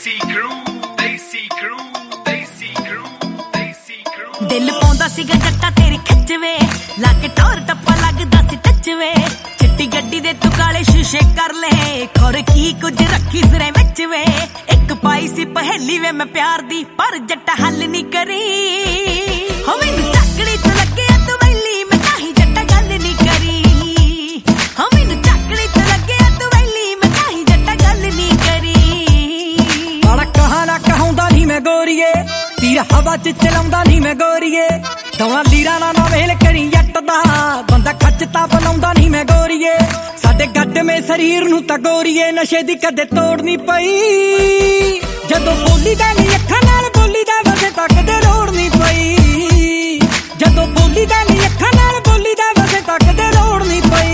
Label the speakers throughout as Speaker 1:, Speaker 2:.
Speaker 1: दिल पाउंदा सीगा जट्टा तेरी खिच वे लाके टोर टप्पा लगदा सी टच वे चिट्टी गड्डी दे तू काले शीशे कर ले खोर की कुछ रखी सिरे विच वे एक पाई सी पहेली वे मैं प्यार दी पर जट्टा हल नहीं करी हो मैनू चाकड़ी तो लगे तू वैली मैं ताही जट्टा गल नहीं करी हो मैनू चाकड़ी तो लगे तू वैली मैं ताही जट्टा गल नहीं करी
Speaker 2: बड़ा कहा ना कहूंदा नहीं मैं गोरीए तीर हवा च चलाउंदा नहीं मैं गोरीए दवा लीरा ना वेल करी जट दा बंदा खचता बनाउंदा नहीं मैं गोरीए साडे गड्ड में शरीर नूं तां गोरीए नशे दी कदे तोड़ नहीं पई जदों बोली दा नहीं अखां नाल बोली दा वसे तक दे रोड़ नहीं पई जदों बोली दा नहीं अखां नाल बोली दा वसे तक दे रोड़ नहीं पई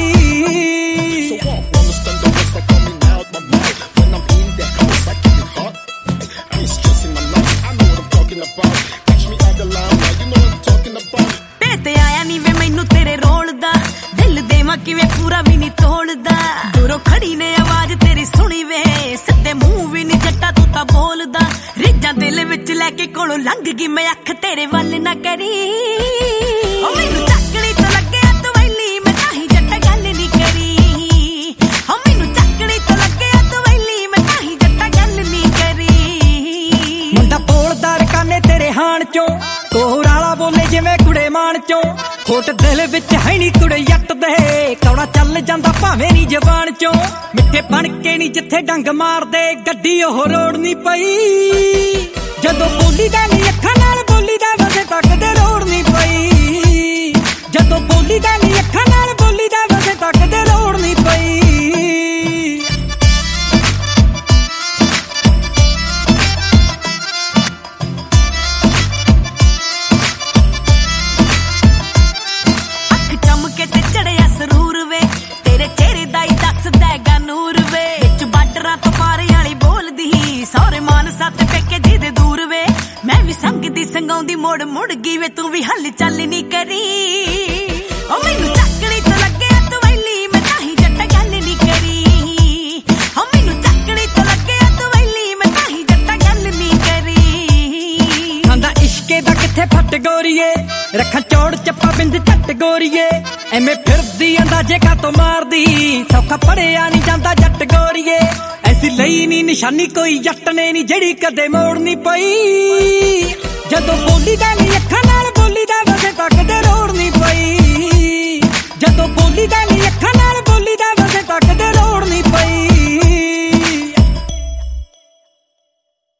Speaker 2: किवें पूरा भी नहीं तोड़दा दूरों खड़ी ने आवाज तेरी सुनी वे सदे मुंह भी नहीं जट्टा तू तां बोलदा रिजा दिल विच लेके कोलों लंघ गई मैं अख तेरे वल ना करी ओ मैनू चाकड़ी तो लगे तू वैली मैं ताही जट्टा गल नहीं करी ओ मैनू चाकड़ी तो लगे तू वैली मैं ताही जट्टा गल नहीं करी मुंडा बोलदा रकाने तेरे हाण चों कोहराला बोले जिवें कुड़े मान चों खोट दिल विच है नी कुड़े जट दे कौड़ा चल जांदा भावें नी जबान चों मिठे बन के नी जिथे डंग मार दे गड्डी ओह रोड़ नी पई जदों बोली दा नी अखां नाल बोली दा वसे तक दे रोड़ नी पई जदों बोली दा नी अखां नाल बोली दा वसे तक दे रोड़ नी पई संगाउंदी मोड़ मुड़ गई वे तू भी हल चल नहीं करी ओ मैनू चाकड़ी तो लगे तू वैली मैं ताही जट्टा गल नहीं करी ओ मैनू चाकड़ी तो लगे तू वैली मैं ताही जट्टा गल नहीं करी खांदा इश्के दा किथे फट गोरीए रखा चौड़ चप्पा बिंद झट गोरीए एवें फिरदी अंदाजे का तो मारदी सौखा पड़िया नहीं जांदा जट गोरीए ऐसी लई नी निशानी कोई जट ने नी जड़ी कदे मोड़ नहीं पई जदों बोली दा नहीं अखां नाल बोली दा वसे तक दे रोड़ नहीं पई जदों बोली दा